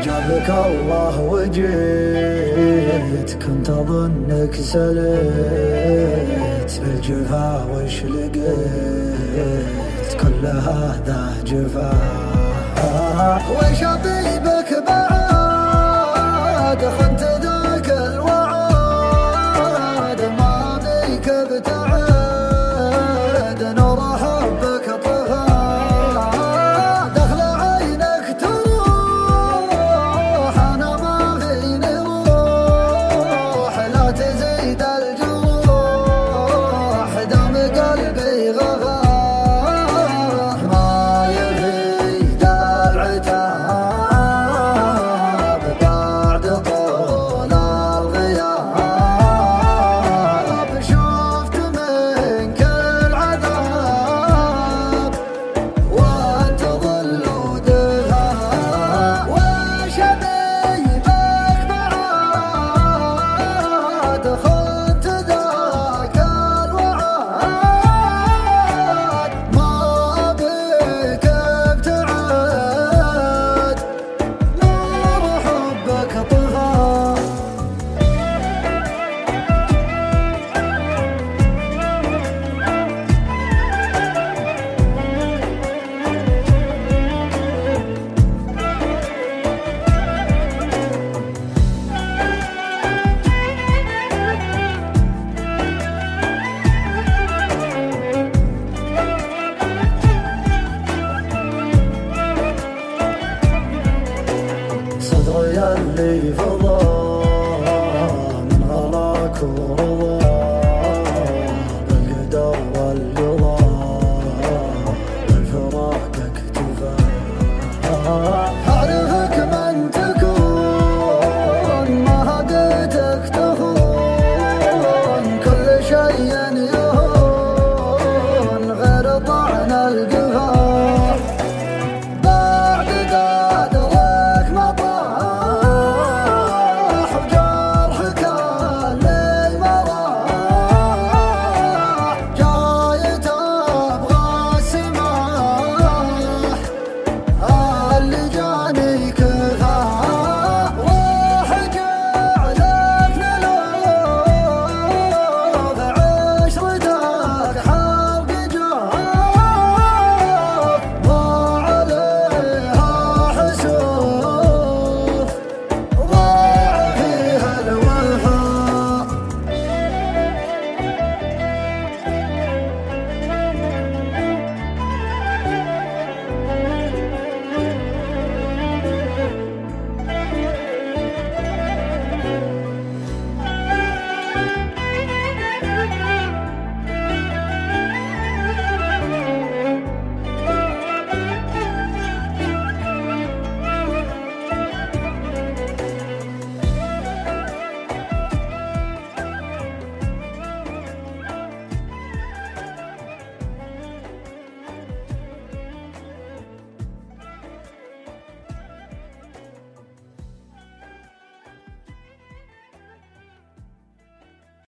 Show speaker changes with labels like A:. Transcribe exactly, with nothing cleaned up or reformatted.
A: جابك الله وجيت، كنت أظنك سليت، بالجفا وش لقيت كل هذا جفا. وش أبي بك بعد خنت ذاك الوعد، ما بيك ابتعد نور حبك طفى، دخل عينك تروح أنا ما فيني روح، لا تزيد الجروح دام قلبي غفى. اللي فضى من غلاك ورضاك